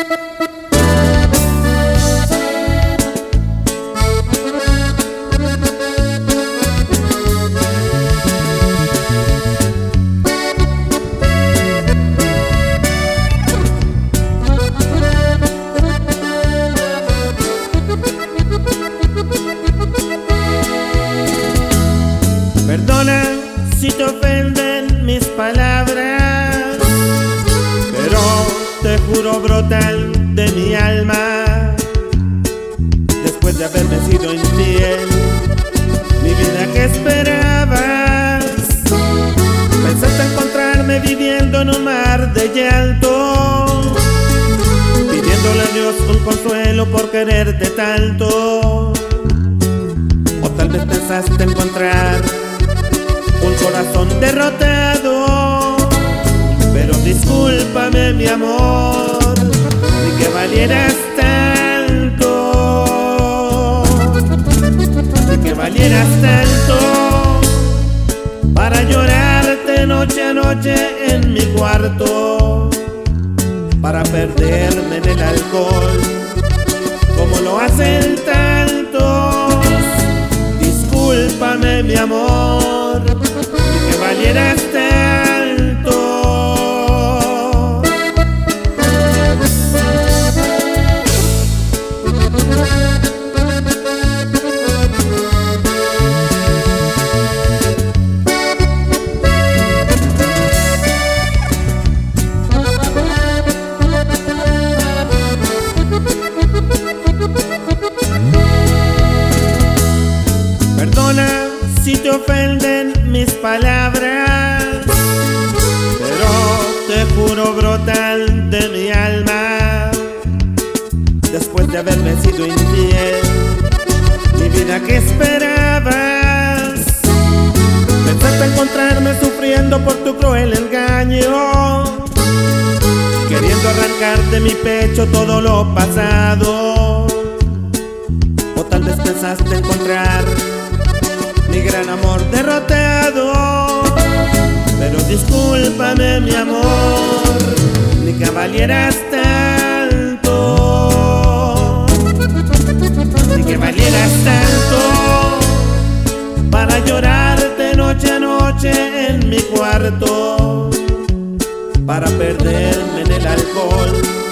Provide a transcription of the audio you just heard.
Perdona si te ofenden mis palabras, pero te juro brotan de mi alma. Después de haberme sido infiel, mi vida, ¿qué esperabas? Pensaste encontrarme viviendo en un mar de llanto, pidiéndole a Dios un consuelo por quererte tanto. O tal vez pensaste encontrar un corazón derrotado, pero discúlpame, mi amor, ni que valieras tanto, ni que valieras tanto para llorarte noche a noche en mi cuarto, para perderme en el alcohol como lo hacen tantos. Discúlpame, mi amor, ni que valieras tanto. Perdona si te ofenden mis palabras, pero te juro brotan de mi alma. Después de haberme sido infiel, mi vida, ¿qué esperabas? Pensaste encontrarme sufriendo por tu cruel engaño, queriendo arrancar de mi pecho todo lo pasado. O tal vez pensaste encontrar mi gran amor derrotado, pero discúlpame, mi amor, ni que valieras tanto, ni que valieras tanto para llorarte noche a noche en mi cuarto, para perderme en el alcohol